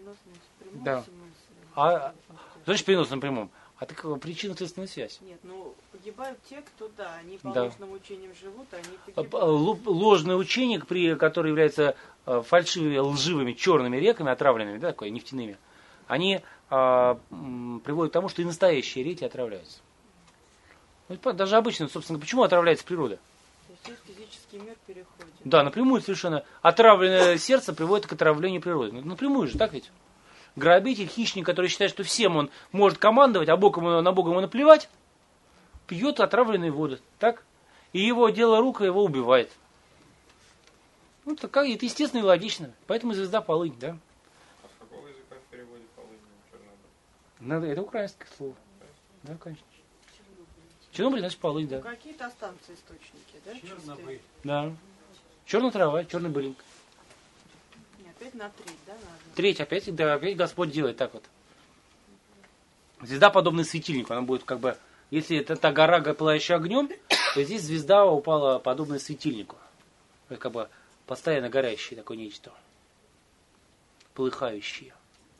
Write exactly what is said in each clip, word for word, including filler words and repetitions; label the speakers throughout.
Speaker 1: Да. А, значит, переносном прямом. А так причинно-следственная связь.
Speaker 2: Нет, ну погибают те, кто, да, они по да. ложным учениям живут, а они погибают.
Speaker 1: Ложное учение, при, которое является фальшивыми, лживыми, черными реками, отравленными, да, такой, нефтяными, они а, м, приводят к тому, что и настоящие реки отравляются. Даже обычно, собственно, почему отравляется природа?
Speaker 2: То есть физический мир переходит.
Speaker 1: Да, напрямую совершенно. Отравленное сердце приводит к отравлению природы. Напрямую же, так ведь? Грабитель, хищник, который считает, что всем он может командовать, а Бог ему, на Бога ему наплевать, пьет отравленные воды, так? И его дело рука его убивает. Ну, это, как, это естественно и логично. Поэтому звезда полынь, да?
Speaker 3: А с какого языка в переводе полынь Чернобыль?
Speaker 1: Надо, это украинское слово. Да, конечно. Чернобыль, значит, полынь, да.
Speaker 2: Ну, какие-то останутся источники, да?
Speaker 4: Чернобыль.
Speaker 1: Да. Черная трава, черный былинг.
Speaker 2: Опять на треть, да, надо?
Speaker 1: Треть, опять, да, опять Господь делает так вот. Звезда подобна светильнику, она будет как бы, если это та гора, пылающая огнем, то здесь звезда упала подобно светильнику. Это как бы постоянно горящее такое нечто. Полыхающее.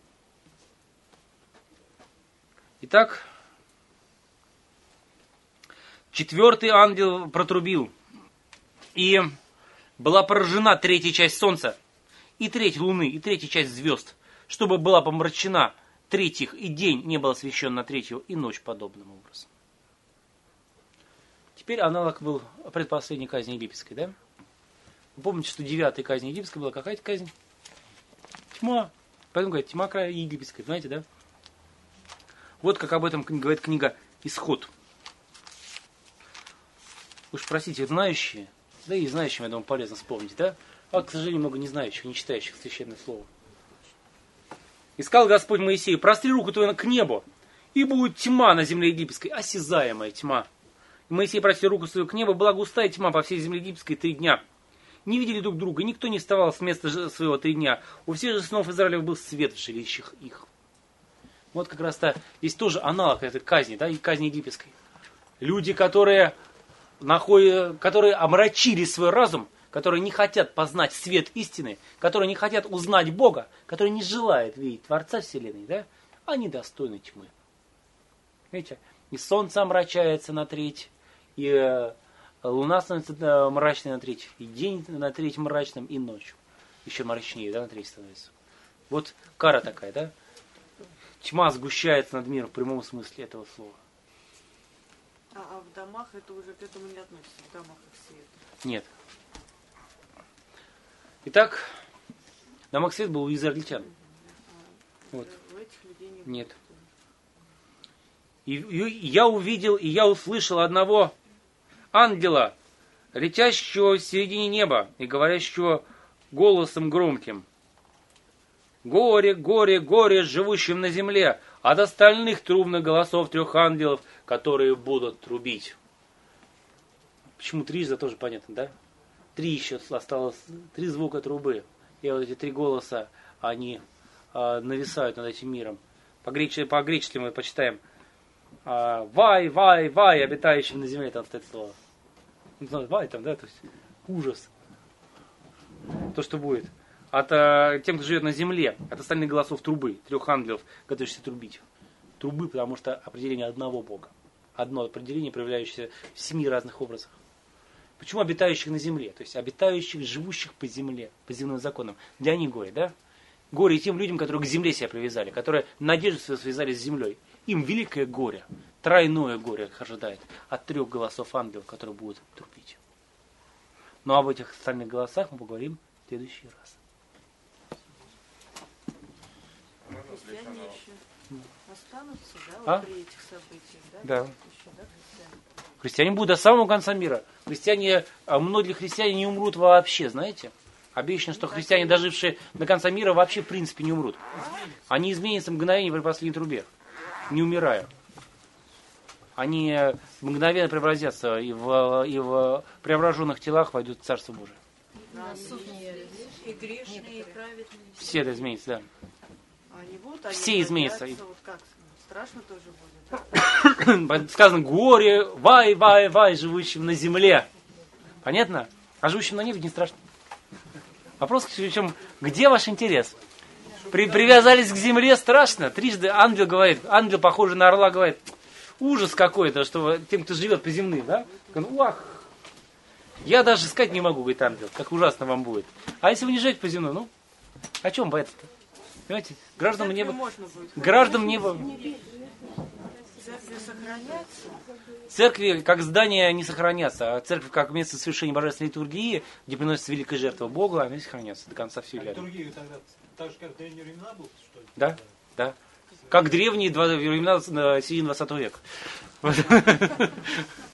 Speaker 1: Итак, четвертый ангел протрубил, и была поражена третья часть солнца, и треть луны, и третья часть звезд, чтобы была помрачена третьих, и день не был освящен на третью, и ночь подобным образом. Теперь аналог был предпоследней казни египетской, да? Вы помните, что девятой казни египетской была какая-то казнь? Тьма. Поэтому говорят, тьма края египетской, знаете, да? Вот как об этом говорит книга «Исход». Уж простите, знающие, да и знающим, я думаю, полезно вспомнить, да? А, к сожалению, много не знающих, не читающих священное слово. «Искал Господь Моисея, простри руку твою к небу, и будет тьма на земле египетской, осязаемая тьма. И Моисей простил руку свою к небу, была густая тьма по всей земле египетской три дня. Не видели друг друга, никто не вставал с места своего три дня. У всех же сынов Израилев был свет в жилищах их». Вот как раз-то есть тоже аналог этой казни, да, и казни египетской. Люди, которые, находят, которые омрачили свой разум, которые не хотят познать свет истины, которые не хотят узнать Бога, которые не желают видеть Творца Вселенной, да, они достойны тьмы. Видите, и солнце омрачается на треть, и э, луна становится э, мрачной на треть, и день на треть мрачным, и ночь еще мрачнее, да, на треть становится. Вот кара такая, да. Тьма сгущается над миром в прямом смысле этого слова.
Speaker 2: А, а в домах это уже к этому не относится, в домах их свет?
Speaker 1: Нет. Итак, домах свет был у израильтян.
Speaker 2: А
Speaker 1: вот.
Speaker 2: У этих людей не было?
Speaker 1: Нет. И, и я увидел, и я услышал одного ангела, летящего в середине неба и говорящего голосом громким: «Горе, горе, горе живущим на земле от остальных трубных голосов трех ангелов, которые будут трубить». Почему трижды, тоже понятно, да? Три еще осталось, три звука трубы. И вот эти три голоса, они а, нависают над этим миром. По-гречески, по-гречески мы почитаем: а, «Вай, вай, вай, обитающим на земле», там стоит слово. Ну, вай там, да, то есть ужас. То, что будет. От а, тем, кто живет на земле, от остальных голосов трубы, трех ангелов, готовящихся трубить. Трубы, потому что определение одного Бога. Одно определение, проявляющееся в семи разных образах. Почему обитающих на земле? То есть обитающих, живущих по земле, по земным законам. Для них горе, да? Горе тем людям, которые к земле себя привязали, которые надежду свою связали с землей. Им великое горе, тройное горе их ожидает от трех голосов ангелов, которые будут трубить. Но об этих остальных голосах мы поговорим в следующий раз.
Speaker 2: Христиане еще останутся, да,
Speaker 1: А?
Speaker 2: вот при этих событиях, да?
Speaker 1: Да.
Speaker 2: Еще, да, христиане?
Speaker 1: Христиане будут до самого конца мира. Христиане, а многие христиане не умрут вообще, знаете? Обещано, что христиане, дожившие до конца мира, вообще в принципе не умрут. Они изменятся в мгновение при последней трубе, не умирая. Они мгновенно преобразятся и в, и в преображенных телах войдут в Царство Божие.
Speaker 2: На суд не явятся. И грешные, и праведные.
Speaker 1: Все это изменится, да.
Speaker 2: Они будут, они
Speaker 1: Все изменятся.
Speaker 2: боятся, вот как, страшно тоже будет, да?
Speaker 1: Сказано: горе, вай, вай, вай, живущим на земле. Понятно? А живущим на небе не страшно. Вопрос в чем, где ваш интерес? При, привязались к земле, страшно. Трижды ангел говорит, ангел, похожий на орла, говорит, ужас какой-то, что тем, кто живет по земным, да? Уах, я даже сказать не могу, говорит ангел, как ужасно вам будет. А если вы не живете по земным, ну, о чем бояться-то? Понимаете, гражданам
Speaker 2: Церкви
Speaker 1: неба,
Speaker 2: можно будет.
Speaker 1: гражданам неба,
Speaker 2: Церкви сохранятся.
Speaker 1: церкви как здания не сохранятся, а церковь как место совершения божественной литургии, где приносится великая жертва Богу, они сохранятся до конца всей
Speaker 4: А
Speaker 1: ряда.
Speaker 4: литургия тогда так же, как в древние времена был, что ли?
Speaker 1: Да, да. Как древние два- времена э, середины двадцатого века.